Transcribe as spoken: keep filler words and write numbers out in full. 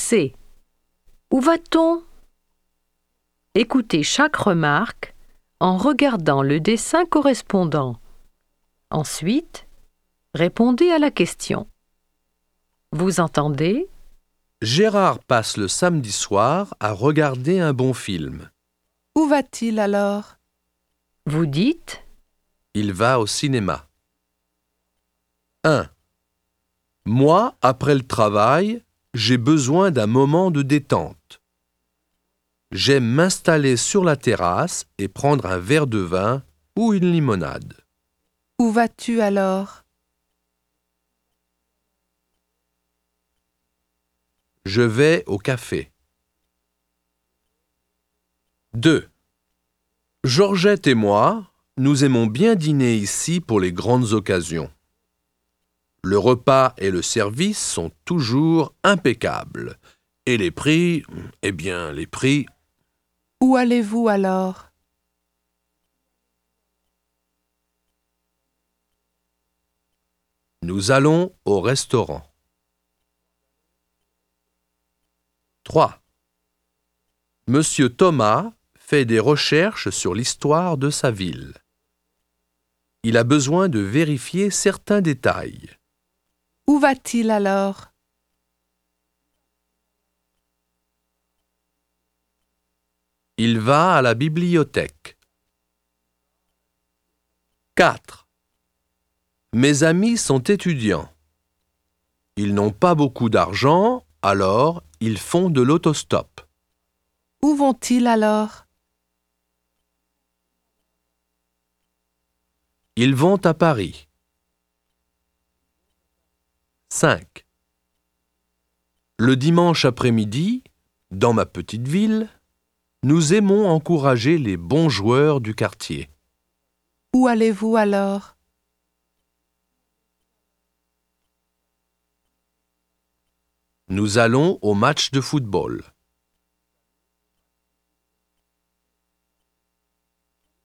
C. Où va-t-on? Écoutez chaque remarque en regardant le dessin correspondant. Ensuite, répondez à la question. Vous entendez? Gérard passe le samedi soir à regarder un bon film. Où va-t-il alors? Vous dites? Il va au cinéma. un. Moi, après le travail, j'ai besoin d'un moment de détente. J'aime m'installer sur la terrasse et prendre un verre de vin ou une limonade. Où vas-tu alors? Je vais au café. deux. Georgette et moi, nous aimons bien dîner ici pour les grandes occasions. Le repas et le service sont toujours impeccables. Et les prix, eh bien, les prix... Où allez-vous alors? Nous allons au restaurant. trois. Monsieur Thomas fait des recherches sur l'histoire de sa ville. Il a besoin de vérifier certains détails. Où va-t-il alors? Il va à la bibliothèque. quatre. Mes amis sont étudiants. Ils n'ont pas beaucoup d'argent, alors ils font de l'autostop. Où vont-ils alors? Ils vont à Paris. cinq. Le dimanche après-midi, dans ma petite ville, nous aimons encourager les bons joueurs du quartier. Où allez-vous alors? Nous allons au match de football.